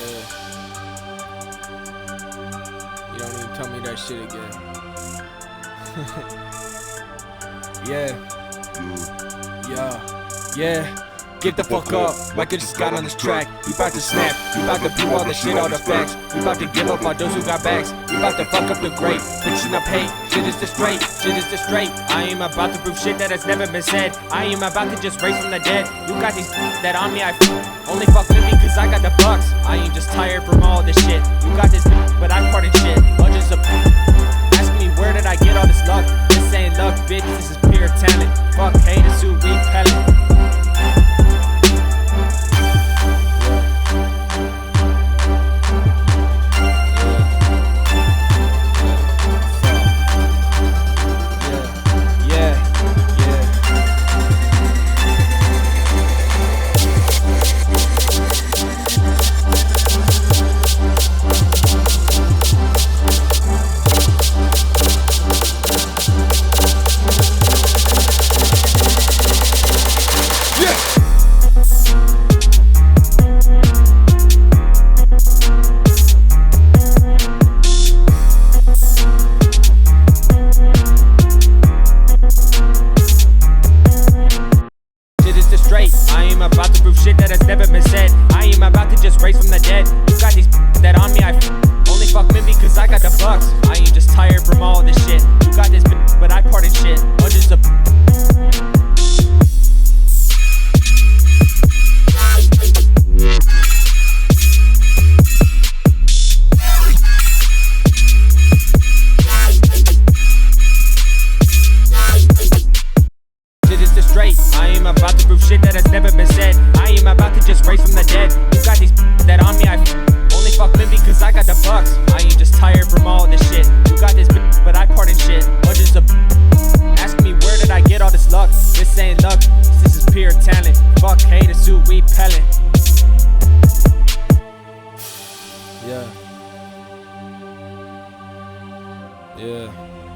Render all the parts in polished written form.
Yeah. You don't even tell me that shit again. Yeah. Get the fuck up, Michael just got on this track. We bout to snap, we bout to prove all the shit, all the facts. We bout to give up on those who got backs. We bout to fuck up the great, fixing up hate. Shit is the straight, shit is the straight. I am about to prove shit that has never been said. I am about to just raise from the dead. You got these that on me, I only fuck with me cause I got the bucks. I ain't just tired from all this shit. You got this but I parted shit. Bunches of asking me where did I get all this luck. This ain't luck, bitch, this is pure talent. Fuck haters who repellent. I am about to prove shit that has never been said. I am about to just raise from the dead. You got these that on me, I only fuck with me cause I got the bucks. I ain't just tired from all this shit. You got this but I parted shit. Bunches of straight. I am about to prove shit that has never been said. I am about to just raise from the dead. You got these that on me, I only fuck with me cause I got the bucks. I ain't just tired from all this shit. You got this but I parted shit. Bunches of asking me where did I get all this luck. This ain't luck, this is pure talent. Fuck haters who repellent. Yeah.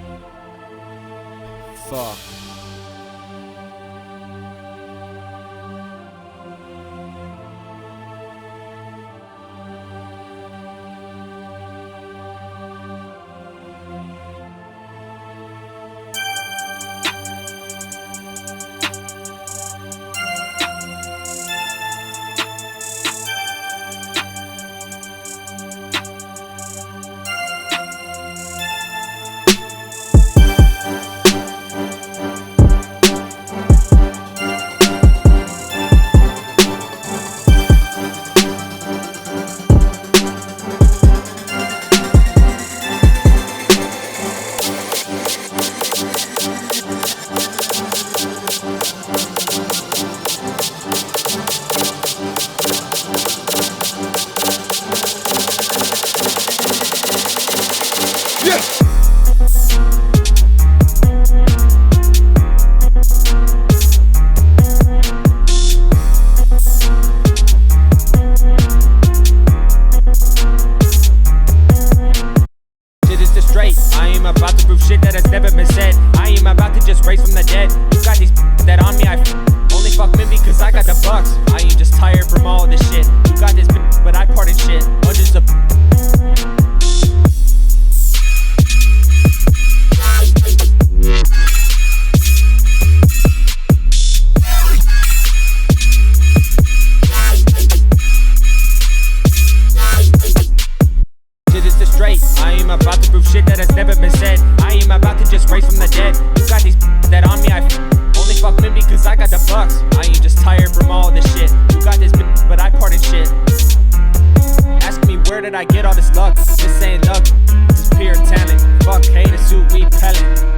Fuck. I am about to prove shit that has never been said. I am about to just raise from the dead. You got these that on me, I only fuck with me cause I got the bucks. I ain't just tired from all this shit. You got this but I parted shit. Bunches of straight. I am about to prove shit that has never been said. I am about to just raise from the dead. You got these that on me, I only fuck with me cause I got the bucks. I ain't just tired from all this shit. You got this but I parted shit. Asking me where did I get all this luck. This ain't luck, this is pure talent. Fuck haters who repellent.